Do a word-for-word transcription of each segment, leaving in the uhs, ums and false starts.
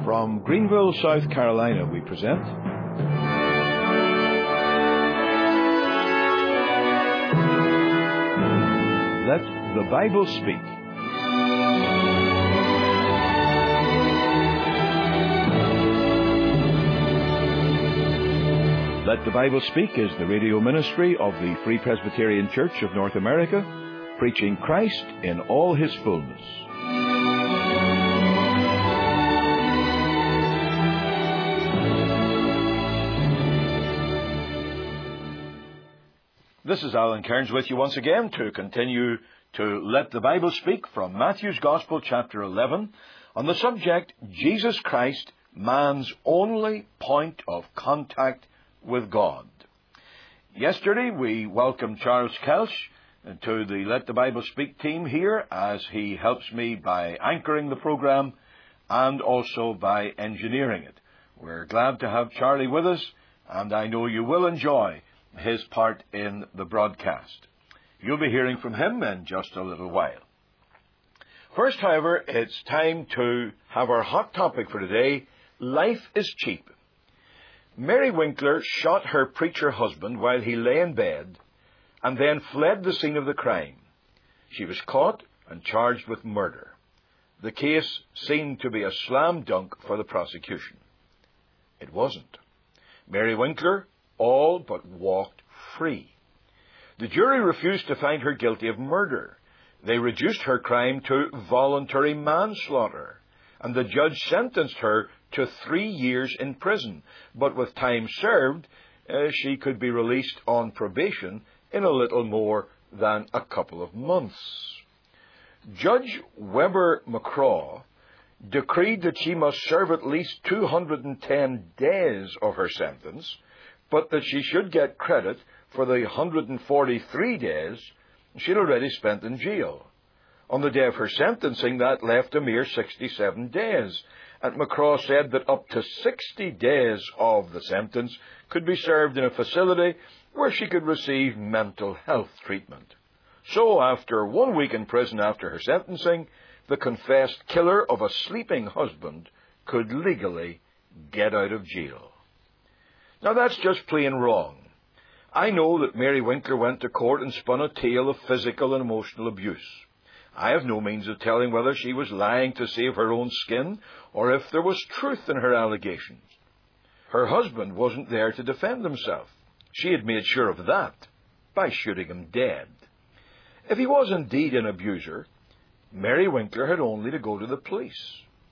From Greenville, South Carolina, we present Let the Bible Speak. Let the Bible Speak is the radio ministry of the Free Presbyterian Church of North America, preaching Christ in all His fullness. This is Alan Cairns with you once again to continue to Let the Bible Speak from Matthew's Gospel, chapter eleven, on the subject, Jesus Christ, man's only point of contact with God. Yesterday we welcomed Charles Kelch to the Let the Bible Speak team here as he helps me by anchoring the program and also by engineering it. We're glad to have Charlie with us, and I know you will enjoy his part in the broadcast. You'll be hearing from him in just a little while. First, however, it's time to have our hot topic for today: life is cheap. Mary Winkler shot her preacher husband while he lay in bed and then fled the scene of the crime. She was caught and charged with murder. The case seemed to be a slam dunk for the prosecution. It wasn't. Mary Winkler all but walked free. The jury refused to find her guilty of murder. They reduced her crime to voluntary manslaughter, and the judge sentenced her to three years in prison. But with time served, uh, she could be released on probation in a little more than a couple of months. Judge Weber McCraw decreed that she must serve at least two hundred ten days of her sentence, but that she should get credit for the one hundred forty-three days she'd already spent in jail. On the day of her sentencing, that left a mere sixty-seven days, and McCraw said that up to sixty days of the sentence could be served in a facility where she could receive mental health treatment. So, after one week in prison after her sentencing, the confessed killer of a sleeping husband could legally get out of jail. Now, that's just plain wrong. I know that Mary Winkler went to court and spun a tale of physical and emotional abuse. I have no means of telling whether she was lying to save her own skin or if there was truth in her allegations. Her husband wasn't there to defend himself. She had made sure of that by shooting him dead. If he was indeed an abuser, Mary Winkler had only to go to the police.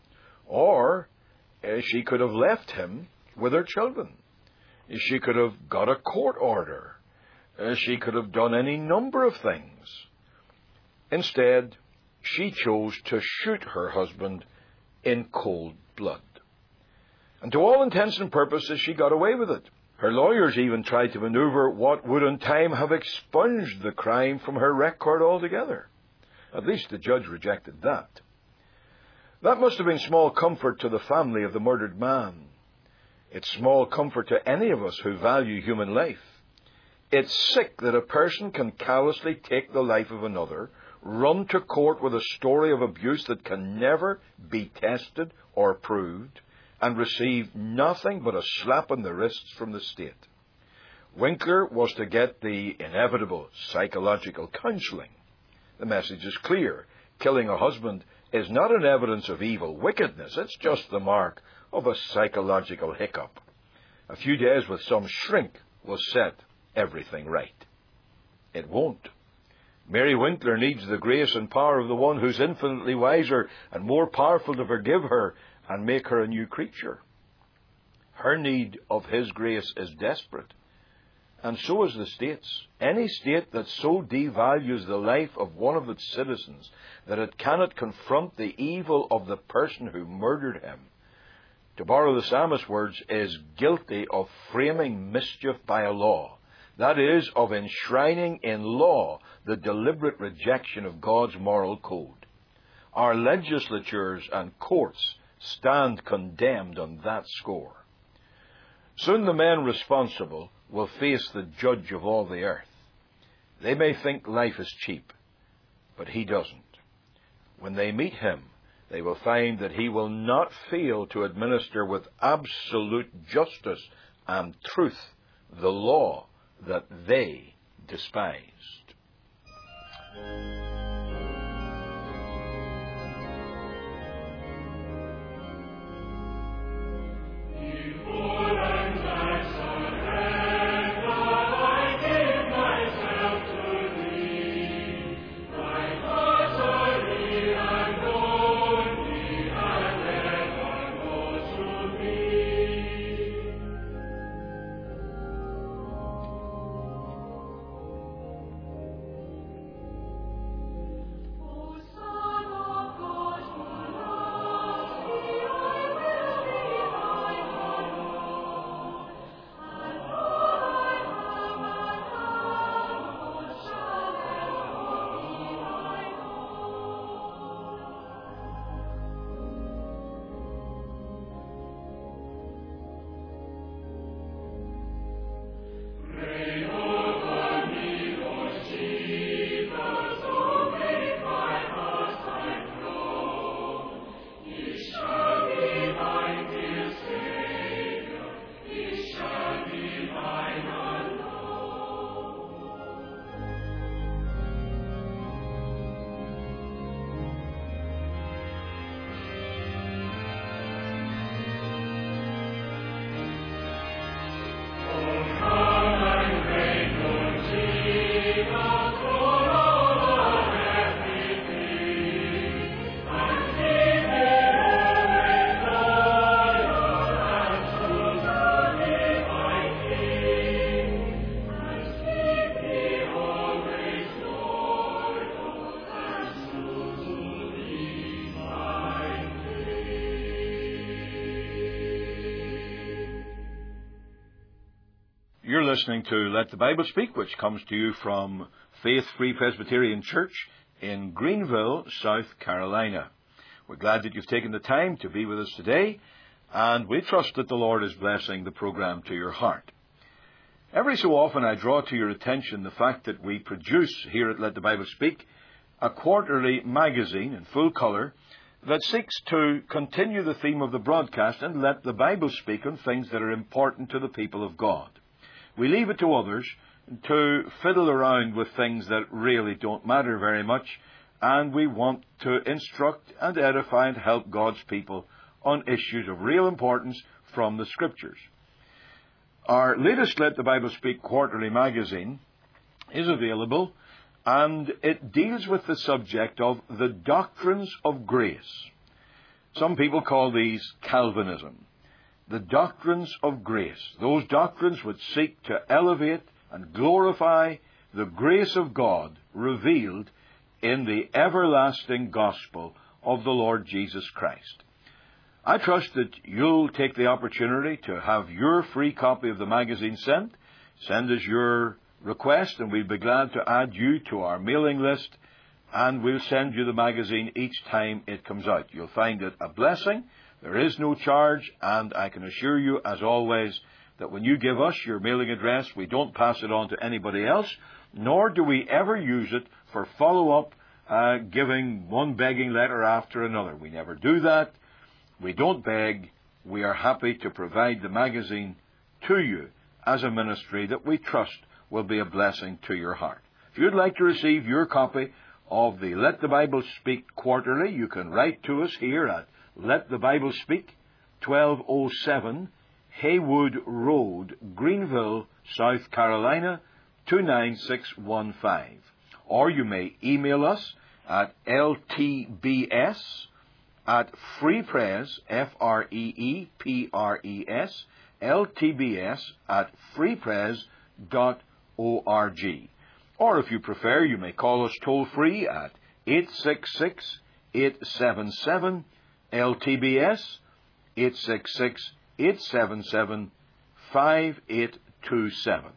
Or uh, she could have left him with her children. She could have got a court order. Uh, she could have done any number of things. Instead, she chose to shoot her husband in cold blood. And to all intents and purposes, she got away with it. Her lawyers even tried to maneuver what would in time have expunged the crime from her record altogether. At least the judge rejected that. That must have been small comfort to the family of the murdered man. It's small comfort to any of us who value human life. It's sick that a person can callously take the life of another, run to court with a story of abuse that can never be tested or proved, and receive nothing but a slap on the wrists from the state. Winkler was to get the inevitable psychological counseling. The message is clear. Killing a husband is not an evidence of evil wickedness. It's just the mark of a psychological hiccup. A few days with some shrink will set everything right. It won't. Mary Winkler needs the grace and power of the one who's infinitely wiser and more powerful to forgive her and make her a new creature. Her need of His grace is desperate, and so is the state's. Any state that so devalues the life of one of its citizens that it cannot confront the evil of the person who murdered him, to borrow the psalmist's words, is guilty of framing mischief by a law. That is, of enshrining in law the deliberate rejection of God's moral code. Our legislatures and courts stand condemned on that score. Soon the men responsible will face the judge of all the earth. They may think life is cheap, but He doesn't. When they meet Him, they will find that he will not fail to administer with absolute justice and truth the law that they despised. You're listening to Let the Bible Speak, which comes to you from Faith Free Presbyterian Church in Greenville, South Carolina. We're glad that you've taken the time to be with us today, and we trust that the Lord is blessing the program to your heart. Every so often I draw to your attention the fact that we produce here at Let the Bible Speak a quarterly magazine in full colour that seeks to continue the theme of the broadcast and let the Bible speak on things that are important to the people of God. We leave it to others to fiddle around with things that really don't matter very much, and we want to instruct and edify and help God's people on issues of real importance from the Scriptures. Our latest Let the Bible Speak quarterly magazine is available, and it deals with the subject of the doctrines of grace. Some people call these Calvinism. The doctrines of grace. Those doctrines which seek to elevate and glorify the grace of God revealed in the everlasting gospel of the Lord Jesus Christ. I trust that you'll take the opportunity to have your free copy of the magazine sent. Send us your request, and we'll be glad to add you to our mailing list, and we'll send you the magazine each time it comes out. You'll find it a blessing. There is no charge, and I can assure you, as always, that when you give us your mailing address, we don't pass it on to anybody else, nor do we ever use it for follow-up, uh, giving one begging letter after another. We never do that. We don't beg. We are happy to provide the magazine to you as a ministry that we trust will be a blessing to your heart. If you'd like to receive your copy of the Let the Bible Speak Quarterly, you can write to us here at Let the Bible Speak, twelve oh seven Haywood Road, Greenville, South Carolina, two nine six one five. Or you may email us at L T B S at freepres, F R E E P R E S, L T B S at freepres dot org. Or if you prefer, you may call us toll-free at eight six six, eight seven seven, L T B S, eight six six, eight seven seven, five eight two seven.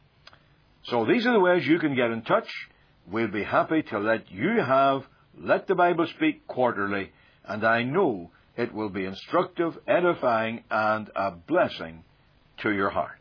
So these are the ways you can get in touch. We'll be happy to let you have Let the Bible Speak Quarterly, and I know it will be instructive, edifying, and a blessing to your heart.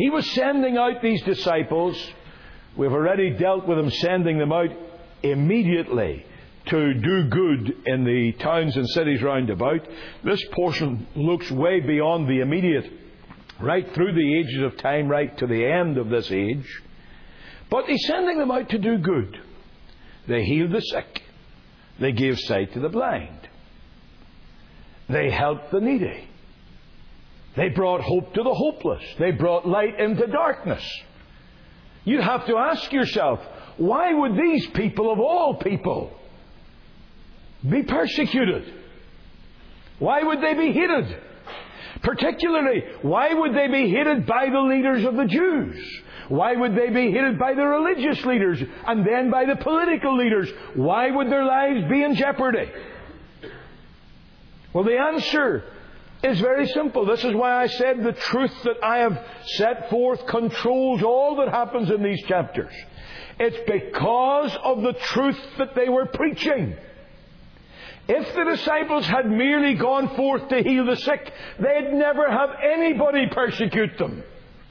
He was sending out these disciples. We've already dealt with Him sending them out immediately to do good in the towns and cities round about. This portion looks way beyond the immediate, right through the ages of time, right to the end of this age. But He's sending them out to do good. They healed the sick. They gave sight to the blind. They helped the needy. They brought hope to the hopeless. They brought light into darkness. You have to ask yourself, why would these people of all people be persecuted? Why would they be hated? Particularly, why would they be hated by the leaders of the Jews? Why would they be hated by the religious leaders and then by the political leaders? Why would their lives be in jeopardy? Well, the answer is very simple. This is why I said the truth that I have set forth controls all that happens in these chapters. It's because of the truth that they were preaching. If the disciples had merely gone forth to heal the sick, they'd never have anybody persecute them.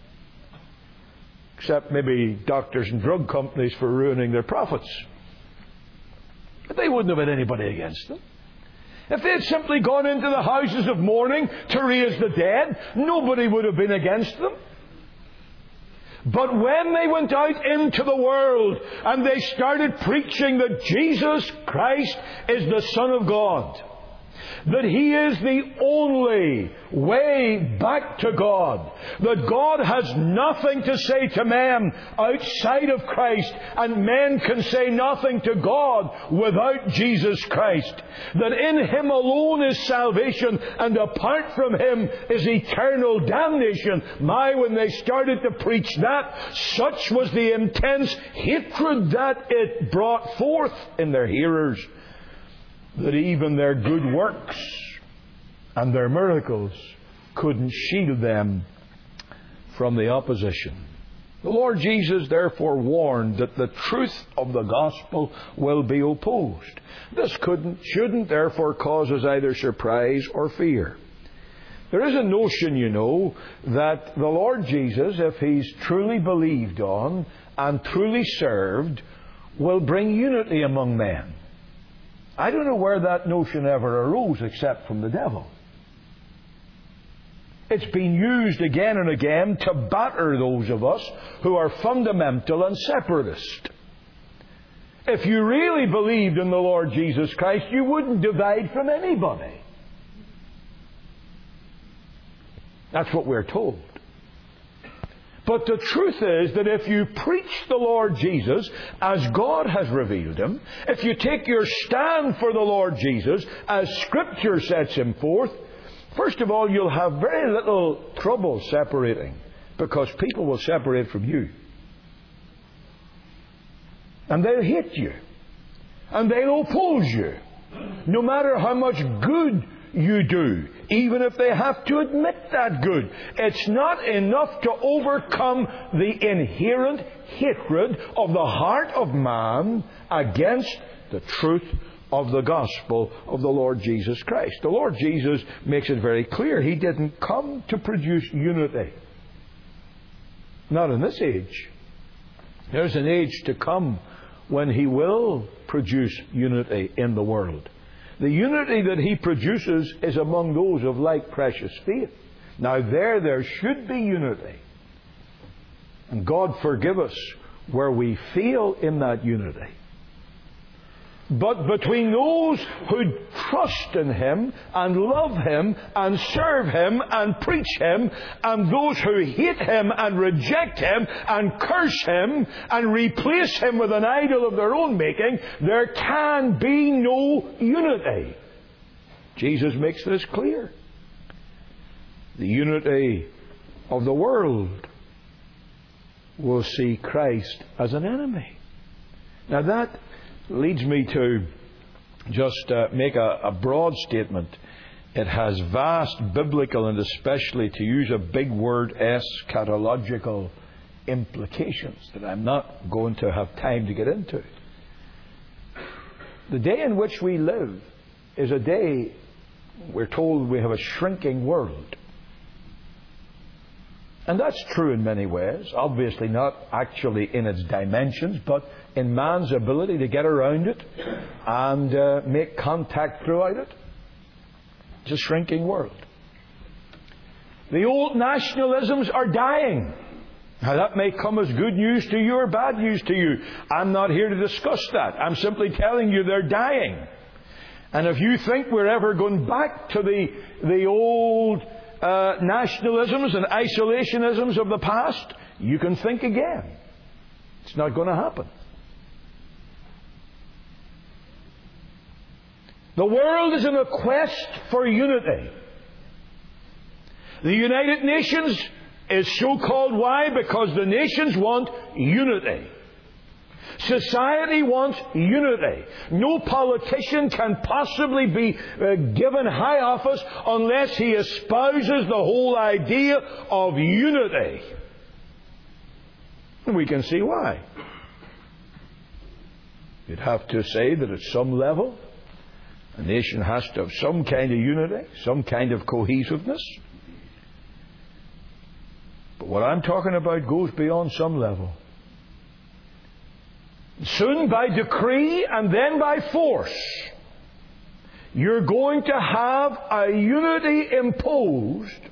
Except maybe doctors and drug companies for ruining their profits. But they wouldn't have had anybody against them. If they had simply gone into the houses of mourning to raise the dead, nobody would have been against them. But when they went out into the world and they started preaching that Jesus Christ is the Son of God, that He is the only way back to God, that God has nothing to say to men outside of Christ, and men can say nothing to God without Jesus Christ, that in Him alone is salvation, and apart from Him is eternal damnation. My, when they started to preach that, such was the intense hatred that it brought forth in their hearers, that even their good works and their miracles couldn't shield them from the opposition. The Lord Jesus therefore warned that the truth of the gospel will be opposed. This couldn't, shouldn't therefore cause us either surprise or fear. There is a notion, you know, that the Lord Jesus, if He's truly believed on and truly served, will bring unity among men. I don't know where that notion ever arose except from the devil. It's been used again and again to batter those of us who are fundamental and separatist. If you really believed in the Lord Jesus Christ, you wouldn't divide from anybody. That's what we're told. But the truth is that if you preach the Lord Jesus as God has revealed Him, if you take your stand for the Lord Jesus as Scripture sets Him forth, first of all, you'll have very little trouble separating, because people will separate from you. And they'll hate you. And they'll oppose you. No matter how much good you do, even if they have to admit that good. It's not enough to overcome the inherent hatred of the heart of man against the truth of the gospel of the Lord Jesus Christ. The Lord Jesus makes it very clear He didn't come to produce unity. Not in this age. There's an age to come when He will produce unity in the world. The unity that He produces is among those of like precious faith. Now there, there should be unity. And God forgive us where we fail in that unity. But between those who trust in Him and love Him and serve Him and preach Him, and those who hate Him and reject Him and curse Him and replace Him with an idol of their own making, there can be no unity. Jesus makes this clear. The unity of the world will see Christ as an enemy. Now that leads me to just uh, make a, a broad statement. It has vast biblical and especially, to use a big word, eschatological implications that I'm not going to have time to get into. The day in which we live is a day, we're told, we have a shrinking world. And that's true in many ways. Obviously not actually in its dimensions, but in man's ability to get around it and uh, make contact throughout it. It's a shrinking world. The old nationalisms are dying. Now that may come as good news to you or bad news to you. I'm not here to discuss that. I'm simply telling you they're dying. And if you think we're ever going back to the, the old uh, nationalisms and isolationisms of the past, you can think again. It's not going to happen. The world is in a quest for unity. The United Nations is so called why? Because the nations want unity. Society wants unity. No politician can possibly be uh, given high office unless he espouses the whole idea of unity. And we can see why. You'd have to say that at some level, a nation has to have some kind of unity, some kind of cohesiveness. But what I'm talking about goes beyond some level. Soon by decree and then by force, you're going to have a unity imposed,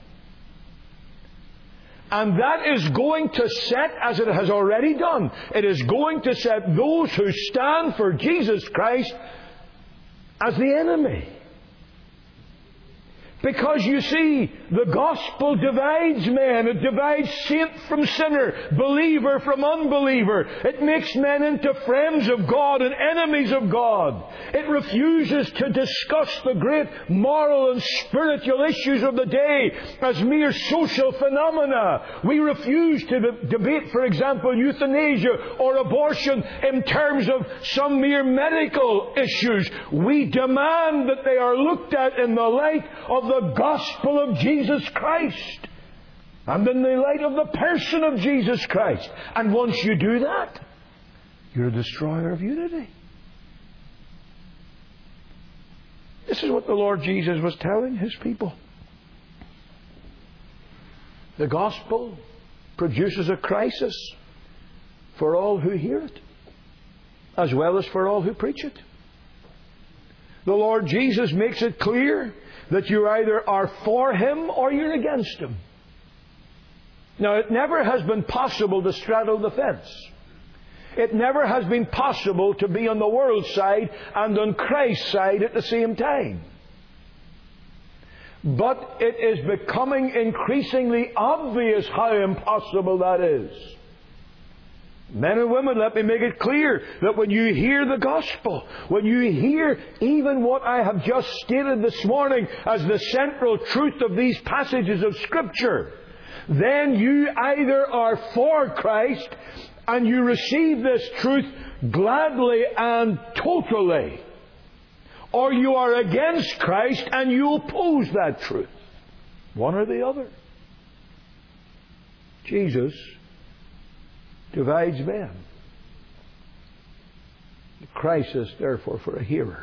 and that is going to set, as it has already done, it is going to set those who stand for Jesus Christ as the enemy. Because you see, the gospel divides men. It divides saint from sinner, believer from unbeliever. It makes men into friends of God and enemies of God. It refuses to discuss the great moral and spiritual issues of the day as mere social phenomena. We refuse to de- debate, for example, euthanasia or abortion in terms of some mere medical issues. We demand that they are looked at in the light of the gospel of Jesus Christ and in the light of the person of Jesus Christ. And once you do that, you're a destroyer of unity. This is what the Lord Jesus was telling His people. The gospel produces a crisis for all who hear it, as well as for all who preach it. The Lord Jesus makes it clear that you either are for Him or you're against Him. Now, it never has been possible to straddle the fence. It never has been possible to be on the world's side and on Christ's side at the same time. But it is becoming increasingly obvious how impossible that is. Men and women, let me make it clear that when you hear the gospel, when you hear even what I have just stated this morning as the central truth of these passages of Scripture, then you either are for Christ and you receive this truth gladly and totally, or you are against Christ and you oppose that truth. One or the other. Jesus divides men. The crisis, therefore, for a hearer.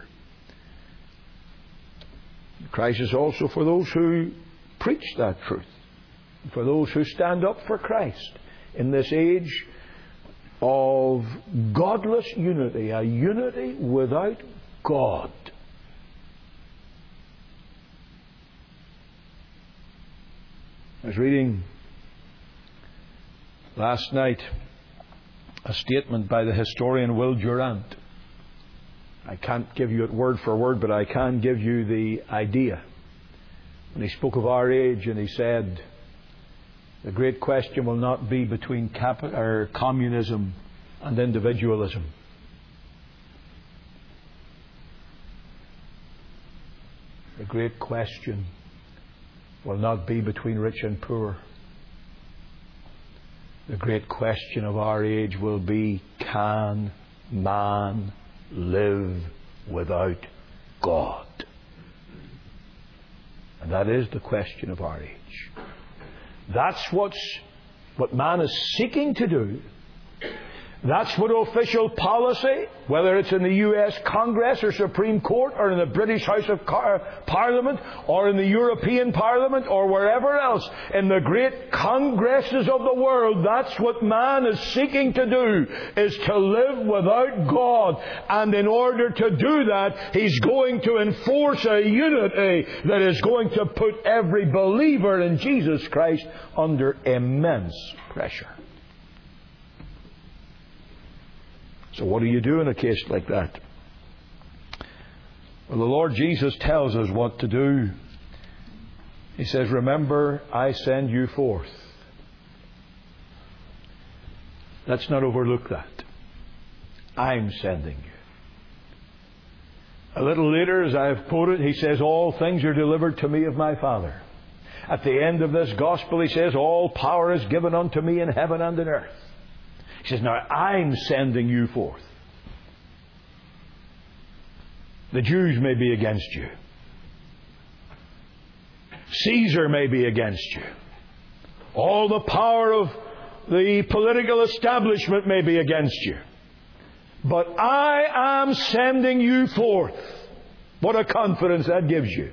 The crisis also for those who preach that truth. For those who stand up for Christ in this age of godless unity, a unity without God. I was reading last night a statement by the historian Will Durant. I can't give you it word for word, but I can give you the idea. When he spoke of our age, and he said, the great question will not be between cap- or communism and individualism. The great question will not be between rich and poor. The great question of our age will be, can man live without God? And that is the question of our age. That's what's, what man is seeking to do. That's what official policy, whether it's in the U S Congress or Supreme Court or in the British House of Parliament or in the European Parliament or wherever else, in the great congresses of the world, that's what man is seeking to do, is to live without God. And in order to do that, he's going to enforce a unity that is going to put every believer in Jesus Christ under immense pressure. So what do you do in a case like that? Well, the Lord Jesus tells us what to do. He says, remember, I send you forth. Let's not overlook that. I'm sending you. A little later, as I have quoted, he says, all things are delivered to me of my Father. At the end of this gospel, he says, all power is given unto me in heaven and in earth. He says, now I'm sending you forth. The Jews may be against you. Caesar may be against you. All the power of the political establishment may be against you. But I am sending you forth. What a confidence that gives you.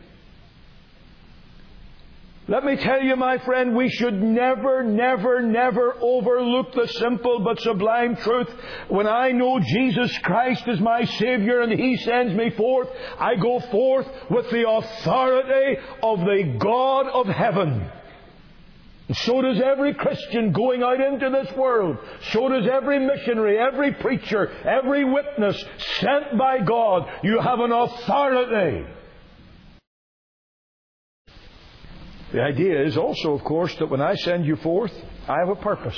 Let me tell you, my friend, we should never, never, never overlook the simple but sublime truth. When I know Jesus Christ is my Savior and He sends me forth, I go forth with the authority of the God of heaven. And so does every Christian going out into this world. So does every missionary, every preacher, every witness sent by God. You have an authority. The idea is also, of course, that when I send you forth, I have a purpose.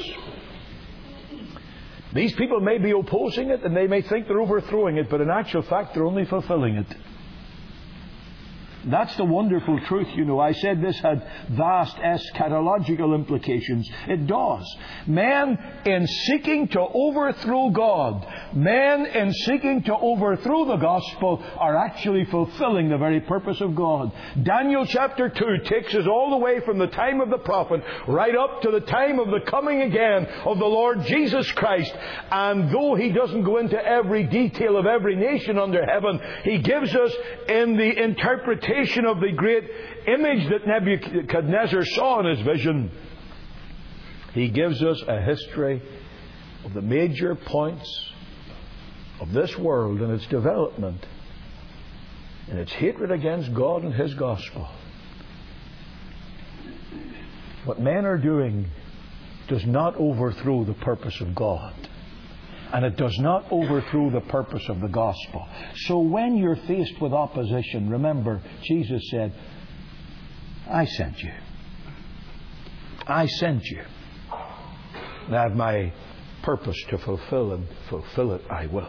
These people may be opposing it and they may think they're overthrowing it, but in actual fact they're only fulfilling it. That's the wonderful truth, you know. I said this had vast eschatological implications. It does. Men in seeking to overthrow God, men in seeking to overthrow the gospel are actually fulfilling the very purpose of God. Daniel chapter two takes us all the way from the time of the prophet right up to the time of the coming again of the Lord Jesus Christ. And though he doesn't go into every detail of every nation under heaven, he gives us in the interpretation of the great image that Nebuchadnezzar saw in his vision, he gives us a history of the major points of this world and its development and its hatred against God and His gospel. What men are doing does not overthrow the purpose of God. And it does not overthrow the purpose of the gospel. So when you're faced with opposition, remember, Jesus said, I sent you. I sent you. And I have my purpose to fulfill, and fulfill it I will.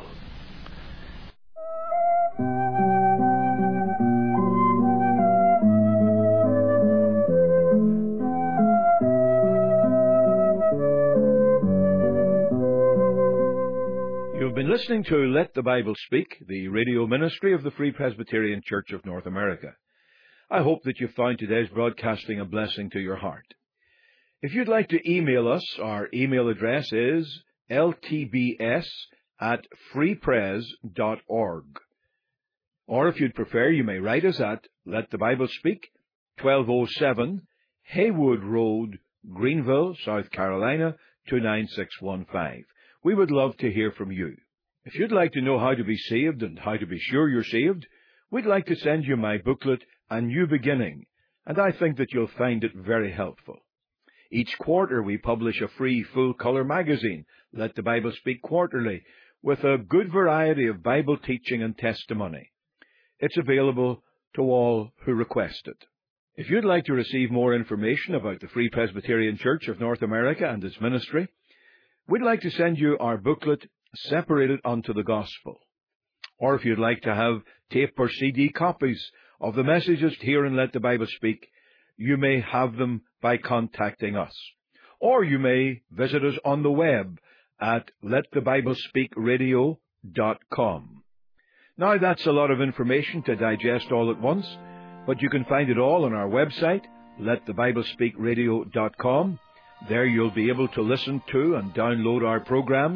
Listening to Let the Bible Speak, the radio ministry of the Free Presbyterian Church of North America. I hope that you found today's broadcasting a blessing to your heart. If you'd like to email us, our email address is l t b s at free pres dot org. Or if you'd prefer, you may write us at Let the Bible Speak, twelve oh seven Haywood Road, Greenville, South Carolina, two nine six one five. We would love to hear from you. If you'd like to know how to be saved and how to be sure you're saved, we'd like to send you my booklet, A New Beginning, and I think that you'll find it very helpful. Each quarter we publish a free full-color magazine, Let the Bible Speak Quarterly, with a good variety of Bible teaching and testimony. It's available to all who request it. If you'd like to receive more information about the Free Presbyterian Church of North America and its ministry, we'd like to send you our booklet, Separated unto the Gospel. Or if you'd like to have tape or C D copies of the messages here in Let the Bible Speak, you may have them by contacting us. Or you may visit us on the web at let the bible speak radio dot com. Now that's a lot of information to digest all at once, but you can find it all on our website, let the bible speak radio dot com. There you'll be able to listen to and download our programs,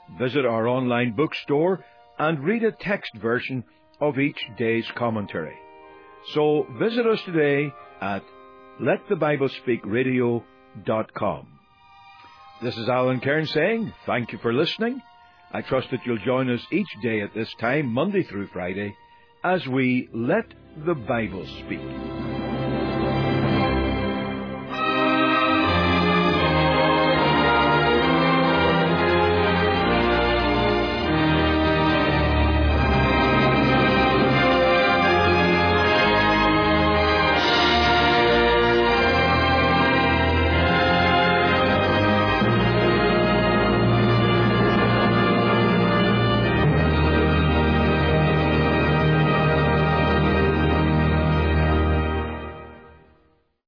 visit our online bookstore and read a text version of each day's commentary. So visit us today at let the bible speak radio dot com. This is Alan Cairns saying thank you for listening. I trust that you'll join us each day at this time, Monday through Friday, as we let the Bible speak.